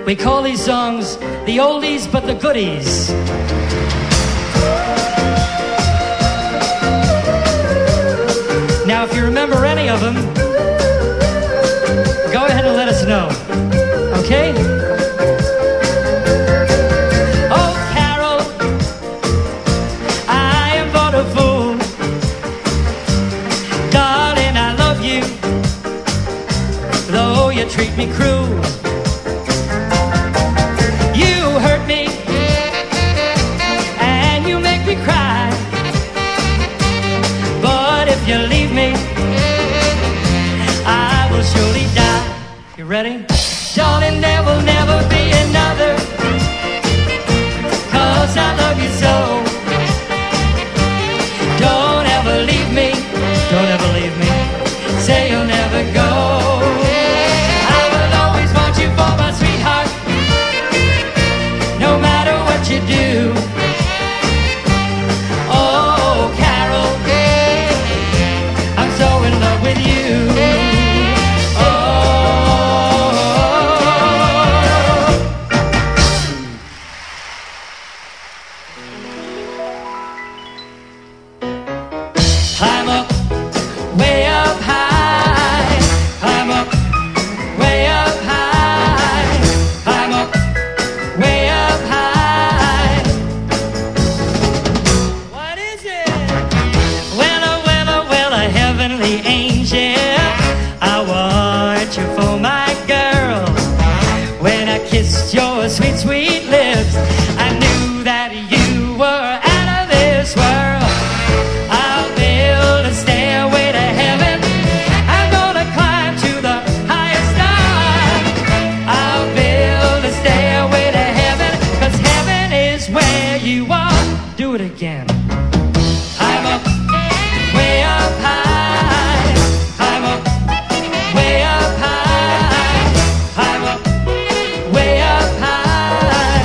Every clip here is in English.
We call these songs the oldies but the goodies. Now, if you remember any of them, go ahead and let us know, okay? Oh, Carol, I am but a fool. Darling, I love you, though you treat me cruel. You hurt me, and you make me cry. But if you leave me, I will surely die. You ready? Darling, there will never be another, 'cause I love you so. Don't ever leave me, don't ever leave me. Say you'll never go. I will always want you for my sweetheart, no matter what you do. Oh, Carol, I'm so in love with you. Climb up, way up high. Climb up, way up high. Climb up, way up high. What is it? Well, oh, well, oh, well, a heavenly angel. I want you for my girl. When I kissed your sweet, sweet lips, I knew that you were out of this world. I'll build a stairway to heaven. I'm gonna climb to the highest star. I'll build a stairway to heaven, 'cause heaven is where you are. Do it again. I'm up, way up high. I'm up, way up high. I'm up, way up high.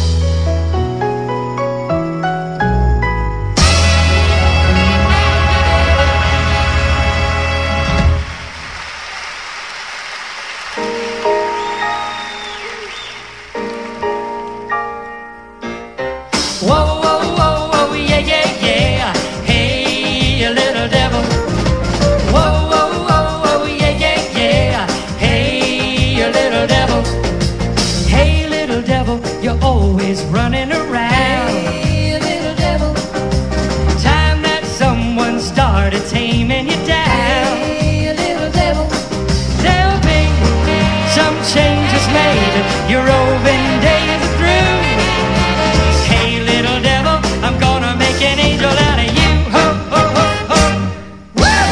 Whoa, whoa, whoa, whoa, yeah, yeah, yeah. Hey, you little devil. Whoa, whoa, whoa, whoa, yeah, yeah, yeah. Hey, you little devil. Hey, little devil, you're always running around. Hey, little devil. Time that someone started taming you down. Hey, little devil. Tell me, some change is made. Your roving days are through. Hey, little devil, I'm gonna make an angel out of you. Ho, ho, ho, ho. Woo!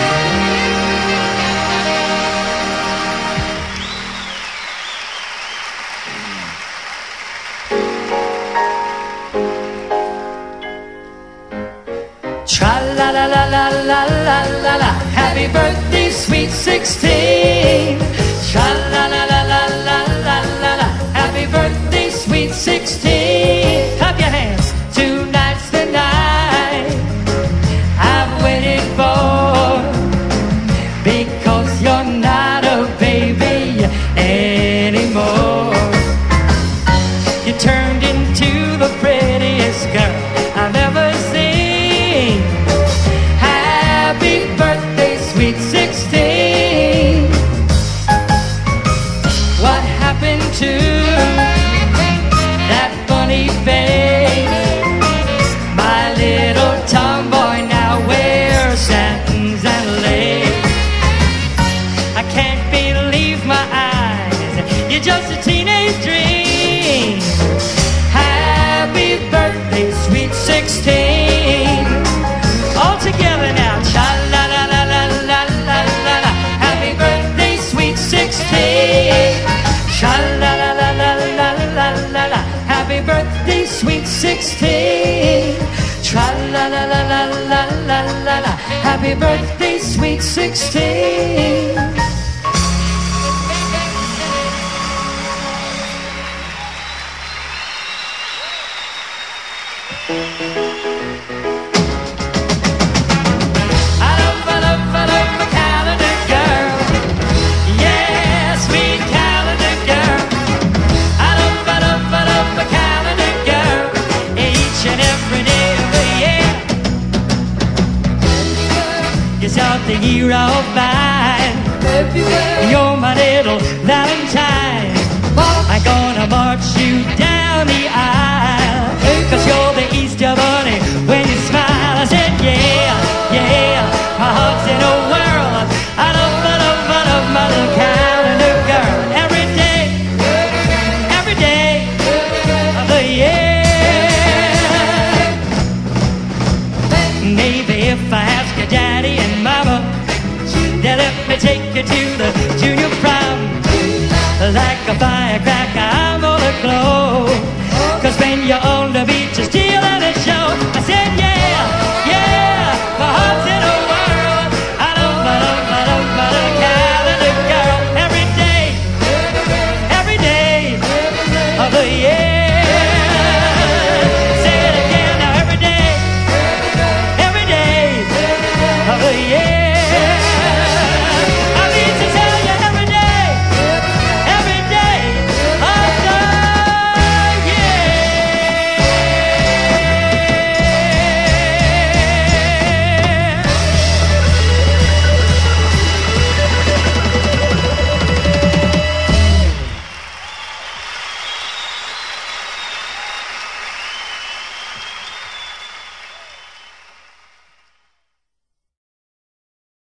Tra-la-la-la-la-la-la-la-la. Happy birthday, sweet 16. Tra-la-la-la-la-la-la-la-la. Happy birthday, sweet 16. Clap your hands. Tonight's the night I've waited for, because you're not a baby anymore. You turned into the prettiest girl I've ever seen. Happy birthday, sweet 16. What happened to that funny face? My little tomboy now wears satins and lace. I can't believe my eyes, you're just a teenage dream. Happy birthday, sweet 16. All together now. Cha-la-la-la-la-la-la-la-la. Happy birthday, sweet 16. Cha-la-la-la-la-la-la-la-la. Happy birthday, sweet 16. Tra-la-la-la-la-la-la-la-la. Happy birthday, sweet 16. dear of mine. You're my little Valentine.